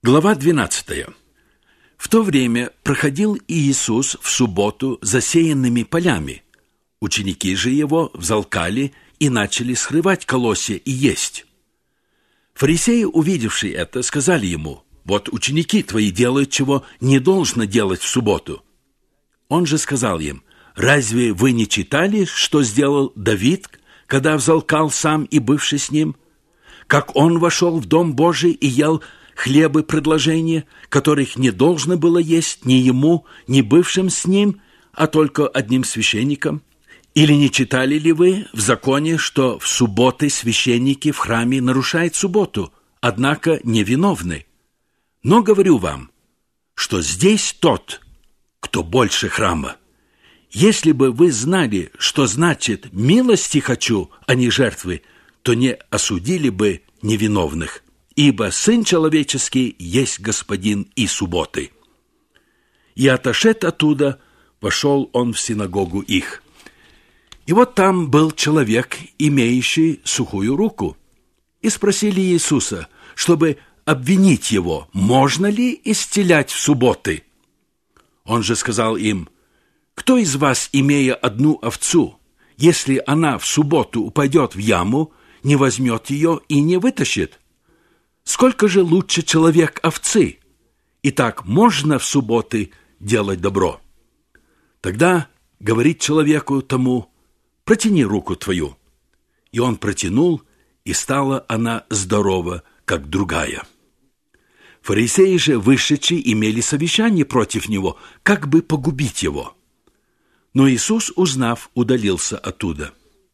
Глава 12. В то время проходил Иисус в субботу засеянными полями. Ученики же его взалкали и начали срывать колосья и есть. Фарисеи, увидевшие это, сказали ему: «Вот ученики твои делают, чего не должно делать в субботу». Он же сказал им: «Разве вы не читали, что сделал Давид, когда взалкал сам и бывший с ним? Как он вошел в Дом Божий и ел хлебы предложения, которых не должно было есть ни ему, ни бывшим с ним, а только одним священникам? Или не читали ли вы в законе, что в субботы священники в храме нарушают субботу, однако невиновны? Но говорю вам, что здесь тот, кто больше храма. Если бы вы знали, что значит «милости хочу, а не жертвы», то не осудили бы невиновных, ибо Сын Человеческий есть Господин и субботы». И отошед оттуда, пошел он в синагогу их. И вот там был человек, имеющий сухую руку. И спросили Иисуса, чтобы обвинить его, можно ли исцелять в субботы. Он же сказал им: «Кто из вас, имея одну овцу, если она в субботу упадет в яму, не возьмет ее и не вытащит? Сколько же лучше человек овцы? Итак, можно в субботы делать добро». Тогда говорит человеку тому: «Протяни руку твою». И он протянул, и стала она здорова, как другая. Фарисеи же, вышедшие, имели совещание против него, как бы погубить его. Но Иисус, узнав, удалился оттуда.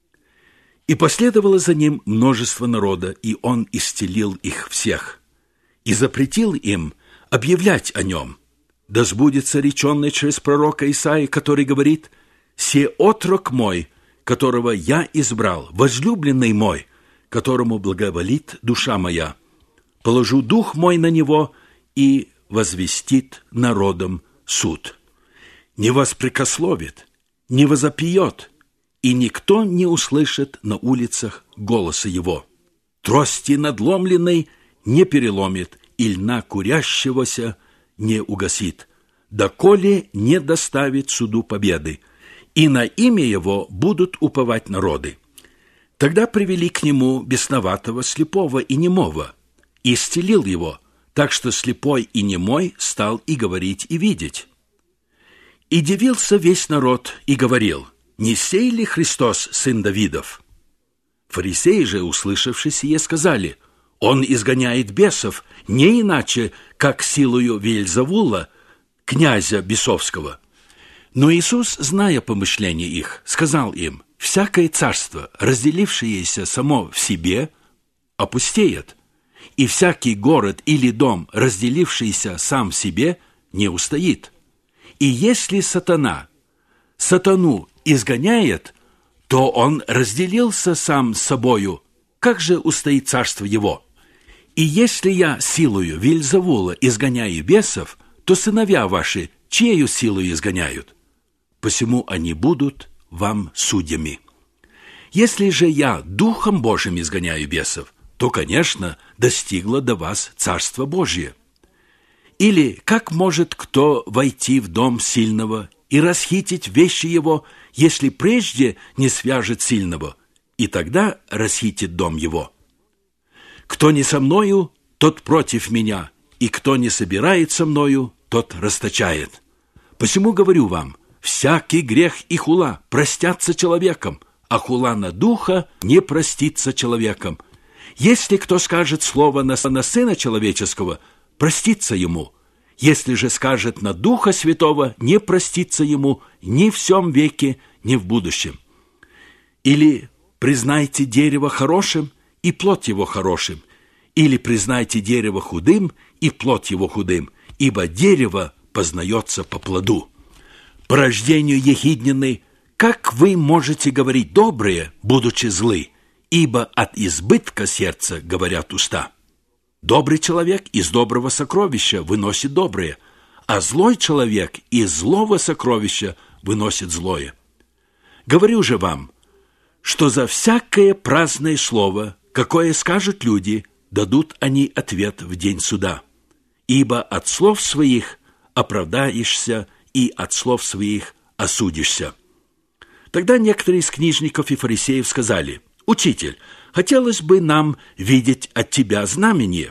И последовало за ним множество народа, и он исцелил их всех, и запретил им объявлять о нем. Да сбудется реченное через пророка Исаии, который говорит: «Се отрок мой, которого я избрал, возлюбленный мой, которому благоволит душа моя. Положу дух мой на него, и возвестит народам суд. Не воспрекословит, не возопьет, и никто не услышит на улицах голоса его. Трости надломленной не переломит, и льна курящегося не угасит, доколе не доставит суду победы, и на имя его будут уповать народы». Тогда привели к нему бесноватого, слепого и немого, и исцелил его, так что слепой и немой стал и говорить, и видеть. И дивился весь народ, и говорил: «Не сей ли Христос, сын Давидов?» Фарисеи же, услышавши сие, сказали: «Он изгоняет бесов, не иначе, как силою Веельзевула, князя бесовского». Но Иисус, зная помышления их, сказал им: «Всякое царство, разделившееся само в себе, опустеет, и всякий город или дом, разделившийся сам в себе, не устоит. И если сатану изгоняет, то он разделился сам с собою, как же устоит царство его? И если я силою Веельзевула изгоняю бесов, то сыновья ваши чьею силою изгоняют? Посему они будут вам судьями. Если же я Духом Божиим изгоняю бесов, то, конечно, достигло до вас Царство Божие. Или как может кто войти в дом сильного и расхитить вещи его, если прежде не свяжет сильного, и тогда расхитит дом его? Кто не со мною, тот против меня, и кто не собирает со мною, тот расточает. Посему говорю вам, всякий грех и хула простятся человеком, а хула на духа не простится человеком. Если кто скажет слово на Сына Человеческого, простится ему. Если же скажет на Духа Святого, не простится ему ни в сем веке, ни в будущем. Или признайте дерево хорошим, и плод его хорошим, или признайте дерево худым, и плод его худым, ибо дерево познается по плоду. По рождению ехиднины, как вы можете говорить доброе, будучи злы, ибо от избытка сердца говорят уста? Добрый человек из доброго сокровища выносит доброе, а злой человек из злого сокровища выносит злое. Говорю же вам, что за всякое праздное слово, какое скажут люди, дадут они ответ в день суда. ибо от слов своих оправдаешься, и от слов своих осудишься». Тогда некоторые из книжников и фарисеев сказали: «Учитель, хотелось бы нам видеть от тебя знамение».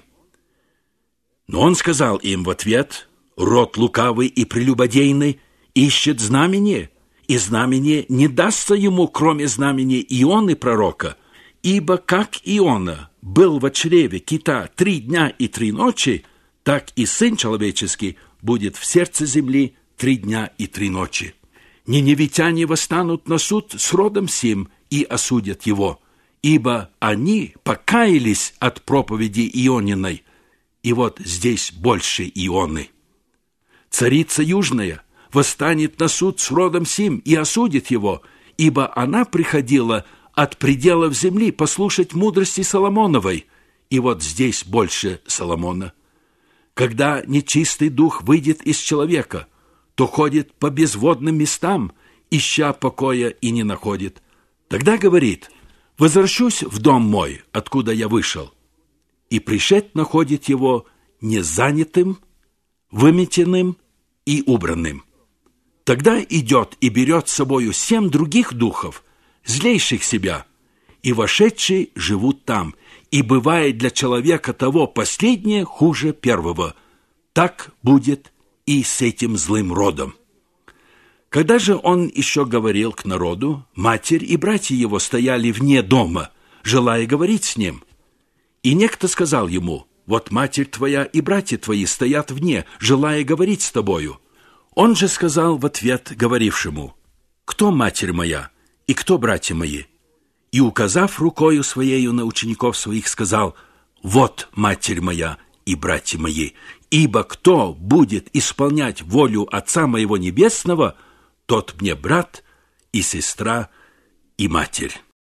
Но он сказал им в ответ: «Род лукавый и прелюбодейный ищет знамение, и знамение не дастся ему, кроме знамения Ионы пророка. Ибо как Иона был во чреве кита 3 дня и 3 ночи, так и Сын Человеческий будет в сердце земли 3 дня и 3 ночи. Ниневитяне восстанут на суд с родом сим и осудят его, ибо они покаялись от проповеди Иониной, и вот здесь больше Ионы. Царица Южная восстанет на суд с родом сим и осудит его, ибо она приходила от пределов земли послушать мудрости Соломоновой, и вот здесь больше Соломона. Когда нечистый дух выйдет из человека, то ходит по безводным местам, ища покоя, и не находит. Тогда говорит: «Возвращусь в дом мой, откуда я вышел». И пришед находит его незанятым, выметенным и убранным. Тогда идет и берет с собою 7 других духов, злейших себя, и вошедшие живут там, и бывает для человека того последнее хуже первого. Так будет и с этим злым родом». Когда же он еще говорил к народу, матерь и братья его стояли вне дома, желая говорить с ним. И некто сказал ему: «Вот матерь твоя и братья твои стоят вне, желая говорить с тобою». Он же сказал в ответ говорившему: «Кто матерь моя и кто братья мои?» И, указав рукою своею на учеников своих, сказал: «Вот матерь моя и братья мои, ибо кто будет исполнять волю Отца моего Небесного, тот мне брат и сестра и матерь».